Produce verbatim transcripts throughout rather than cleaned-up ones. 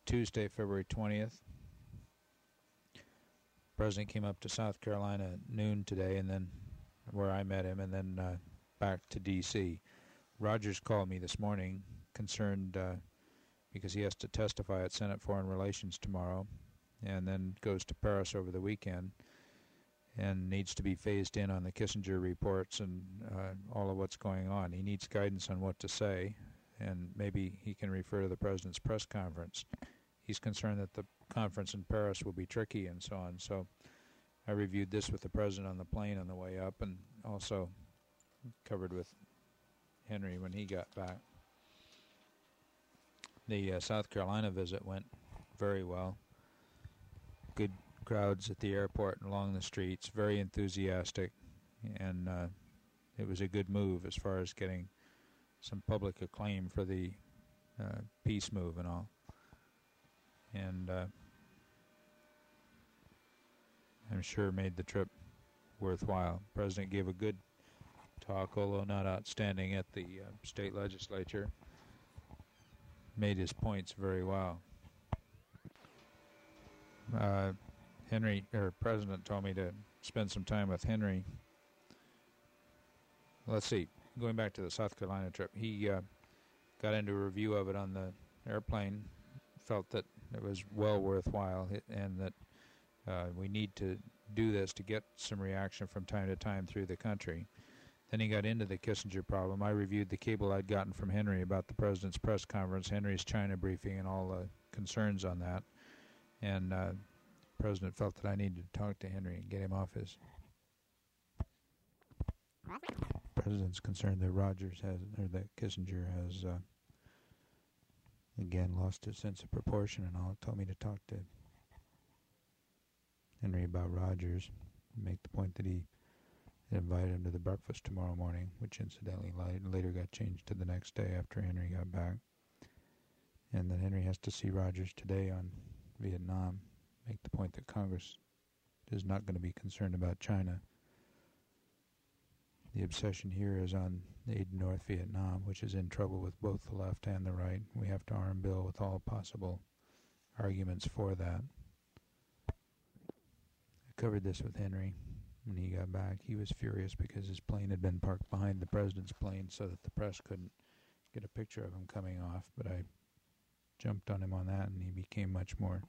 Tuesday, February twentieth. The President came up to South Carolina at noon today, and then where I met him, and then uh, back to D C Rogers called me this morning, concerned uh, because he has to testify at Senate Foreign Relations tomorrow, and then goes to Paris over the weekend, and needs to be phased in on the Kissinger reports and uh, all of what's going on. He needs guidance on what to say, and maybe he can refer to the President's press conference. He's concerned that the conference in Paris will be tricky and so on. So I reviewed this with the President on the plane on the way up, and also covered with Henry when he got back. The uh, South Carolina visit went very well. Good crowds at the airport and along the streets, very enthusiastic, and uh, it was a good move as far as getting some public acclaim for the uh, peace move and all. And uh, I'm sure made the trip worthwhile. The President gave a good talk, although not outstanding, at the uh, state legislature. Made his points very well. Uh, Henry, or President, told me to spend some time with Henry. Let's see, going back to the South Carolina trip, he uh, got into a review of it on the airplane, felt that it was well worthwhile, and that uh, we need to do this to get some reaction from time to time through the country. Then he got into the Kissinger problem. I reviewed the cable I'd gotten from Henry about the President's press conference, Henry's China briefing, and all the concerns on that. And uh, the President felt that I needed to talk to Henry and get him off his... The President's concerned that Rogers has, or that Kissinger has, uh, again, lost his sense of proportion and all. Told me to talk to Henry about Rogers, make the point that he invited him to the breakfast tomorrow morning, which incidentally later got changed to the next day after Henry got back. And that Henry has to see Rogers today on Vietnam, make the point that Congress is not going to be concerned about China. The obsession here is on aid to North Vietnam, which is in trouble with both the left and the right. We have to arm Bill with all possible arguments for that. I covered this with Henry. When he got back, he was furious because his plane had been parked behind the President's plane so that the press couldn't get a picture of him coming off. But I jumped on him on that, and he became much more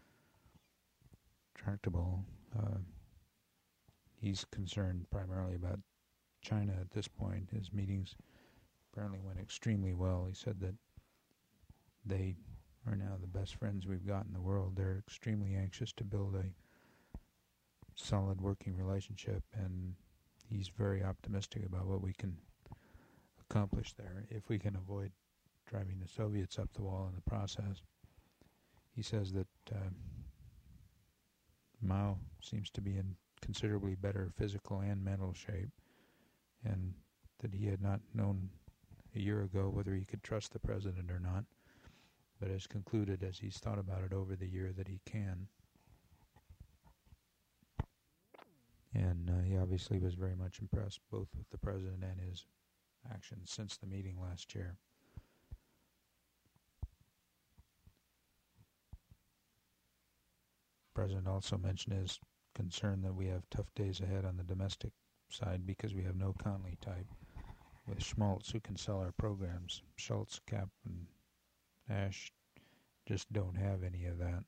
tractable. Uh, he's concerned primarily about China at this point. His meetings apparently went extremely well. He said that they are now the best friends we've got in the world. They're extremely anxious to build a solid working relationship, and he's very optimistic about what we can accomplish there if we can avoid driving the Soviets up the wall in the process. He says that uh, Mao seems to be in considerably better physical and mental shape, and that he had not known a year ago whether he could trust the President or not, but has concluded as he's thought about it over the year that he can. And uh, he obviously was very much impressed both with the President and his actions since the meeting last year. The President also mentioned his concern that we have tough days ahead on the domestic side because we have no Conley type with Schmaltz who can sell our programs. Schultz, Kapp, and Ash just don't have any of that.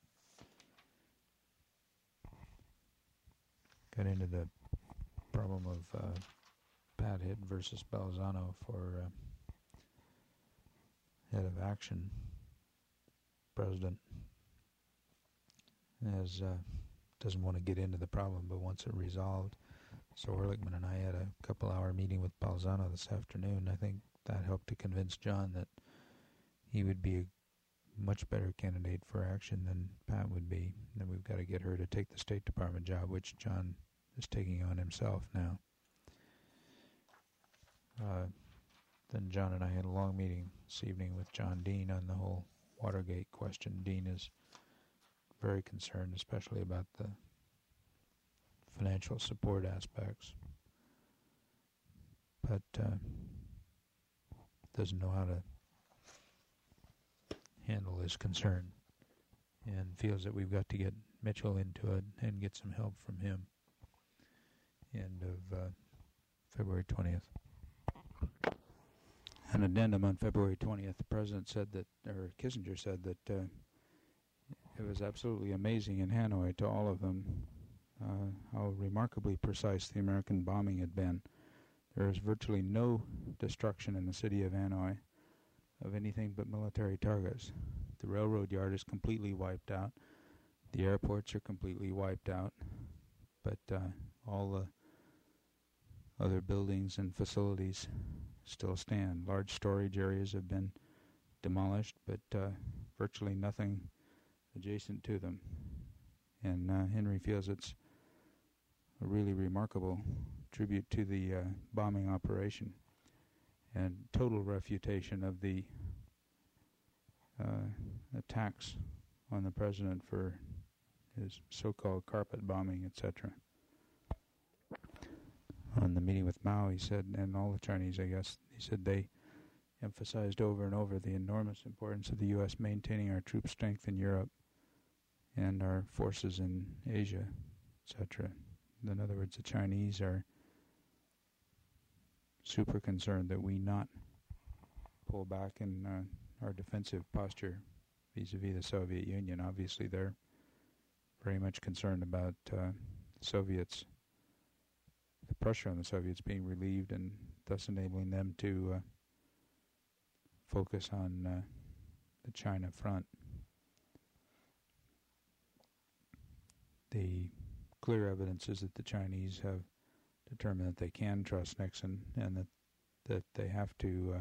Got into the problem of uh, Pathead versus Balzano for uh, head of action. President has uh, doesn't want to get into the problem, but wants it resolved. So Ehrlichman and I had a couple-hour meeting with Balzano this afternoon. I think that helped to convince John that he would be a much better candidate for action than Pat would be. Then we've got to get her to take the State Department job, which John is taking on himself now. Uh, then John and I had a long meeting this evening with John Dean on the whole Watergate question. Dean is very concerned, especially about the financial support aspects, but uh, doesn't know how to handle his concern. and feels that we've got to get Mitchell into it and get some help from him. End of uh, February twentieth. An addendum on February twentieth, the president said that, or Kissinger said that uh, it was absolutely amazing in Hanoi to all of them uh, how remarkably precise the American bombing had been. There is virtually no destruction in the city of Hanoi of anything but military targets. The railroad yard is completely wiped out. The airports are completely wiped out. But uh, all the other buildings and facilities still stand. Large storage areas have been demolished, but uh, virtually nothing adjacent to them. And uh, Henry feels it's a really remarkable tribute to the uh, bombing operation and total refutation of the uh, attacks on the president for his so-called carpet bombing, et cetera. On the meeting with Mao, he said, and all the Chinese, I guess, he said they emphasized over and over the enormous importance of the U S maintaining our troop strength in Europe and our forces in Asia, et cetera. In other words, the Chinese are super concerned that we not pull back in uh, our defensive posture vis-a-vis the Soviet Union. Obviously, they're very much concerned about uh, the Soviets, the pressure on the Soviets being relieved and thus enabling them to uh, focus on uh, the China front. The clear evidence is that the Chinese have determined that they can trust Nixon and that that they have to uh,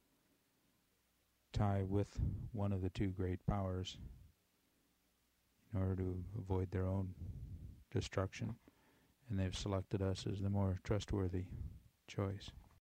tie with one of the two great powers in order to avoid their own destruction, and they've selected us as the more trustworthy choice.